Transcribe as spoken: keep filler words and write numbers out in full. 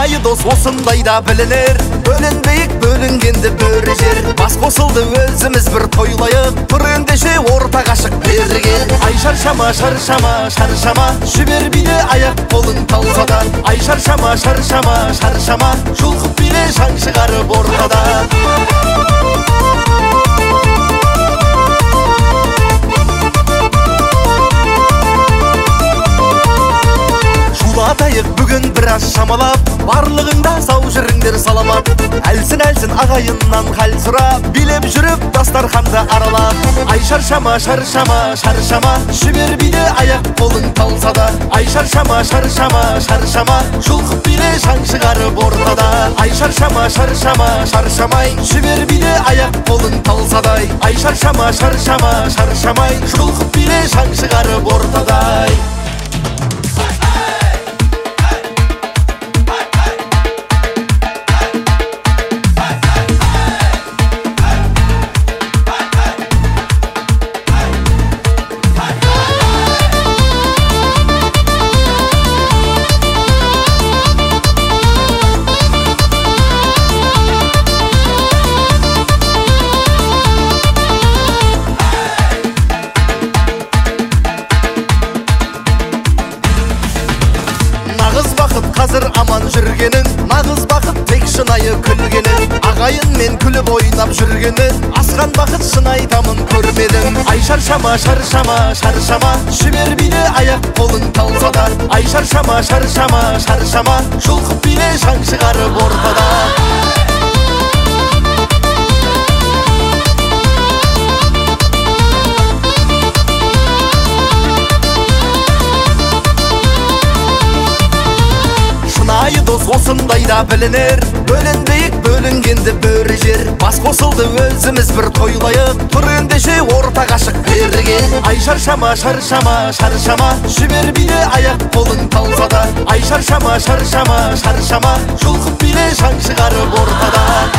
шынайы дос осындайда білінер, бөлінбейік бөлінгенді бөрі жер. Бас қосылды өзіміз бір тойлайық, тұр ендеше орта қашық берге. Ай шаршама, шаршама, шаршама, жібербейді аяқ қолың талса да. Ай шаршама, шаршама, шаршама, жұлқып биле шаң шығарып ортада. Атайық бүгін біраз шамалап, барлығыңда сау жүріңдер саламат. Әлсін-әлсін ағайыннан хәл сұрап, билеп жүріп дастарханды аралап. Ай шаршама, шаршама, шаршама, жібербейді аяқ қолың талса да. Ай шаршама, шаршама, шаршама, жұлқып биле шаң шығарып ортада. Ай шаршама, шаршама, шаршамай, жібербейді аяқ қолың талса да. Ай шаршама, шаршама, шаршамай, жұлқып биле шаң шығарып ортада. Қазір аман жүргенің, нағыз бақыт тек шынайы күлгенің. Ағайынмен күліп ойнап жүргенің, асқан бақыт шын айтамын көрмедім. Ай шаршама, шаршама, шаршама, жібербейді аяқ қолың талса да. Ай шаршама, шаршама, шаршама, жұлқып биле шаң шығарып ортада. Шынайы дос осындайда білінер, бөлінбейік бөлінгенді бөрі жер. Бас қосылды өзіміз бір тойлайық, тұр ендеше орта қашық берге. Ай шаршама, шаршама, шаршама, жібербейді аяқ қолың талса да. Ай шаршама, шаршама, шаршама, жұлқып биле шаң шығарып ортада.